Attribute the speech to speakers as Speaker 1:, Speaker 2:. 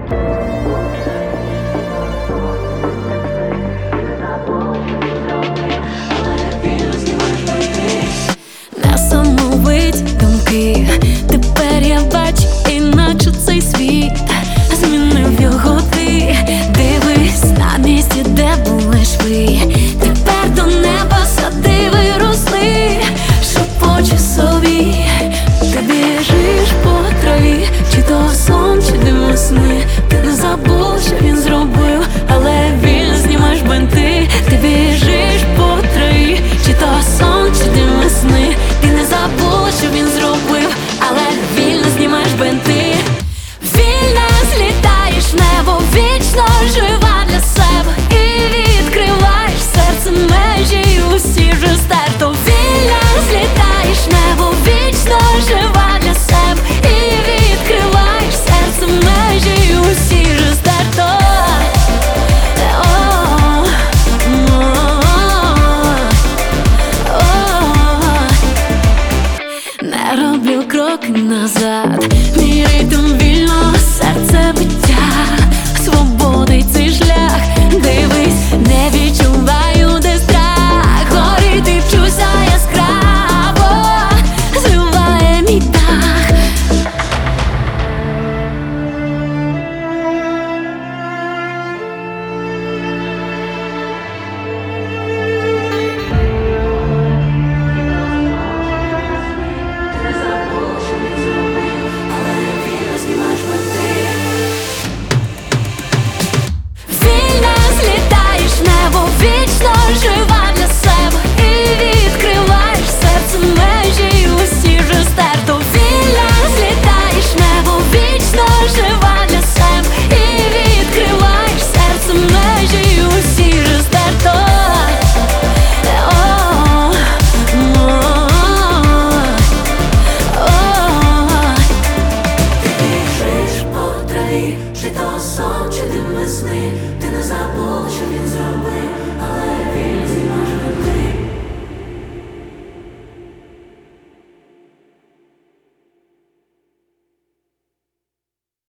Speaker 1: Несамовиті думки, тепер я бачу, іначе цей світ змінив його ти. Дивись на місці, де були шви, тепер до неба сади виросли, шепоче собі. Ти біжиш по траві, чи то сон, чи димо сни.